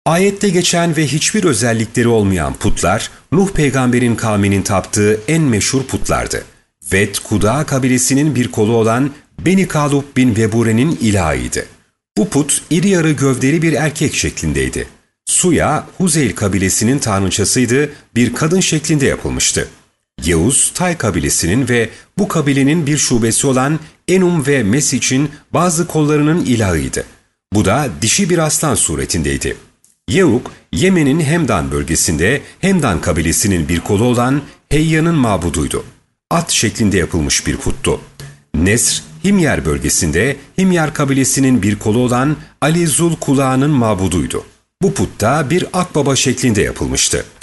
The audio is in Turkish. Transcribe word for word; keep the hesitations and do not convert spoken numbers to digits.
Ayette geçen ve hiçbir özellikleri olmayan putlar, Nuh peygamberin kavminin taptığı en meşhur putlardı. Ved, Kuda kabilesinin bir kolu olan Beni Kalub bin Vebure'nin ilahıydı. Bu put iri yarı gövdeli bir erkek şeklindeydi. Suya, Huzeyl kabilesinin tanrıçasıydı, bir kadın şeklinde yapılmıştı. Yevuz, Tay kabilesinin ve bu kabilenin bir şubesi olan Enum ve Mes için bazı kollarının ilahıydı. Bu da dişi bir aslan suretindeydi. Yeuk, Yemen'in Hemdan bölgesinde Hemdan kabilesinin bir kolu olan Heyya'nın mabuduydu. At şeklinde yapılmış bir puttu. Nesr, Himyar bölgesinde Himyar kabilesinin bir kolu olan Ali Zul Kulağa'nın mabuduydu. Bu put da bir akbaba şeklinde yapılmıştı.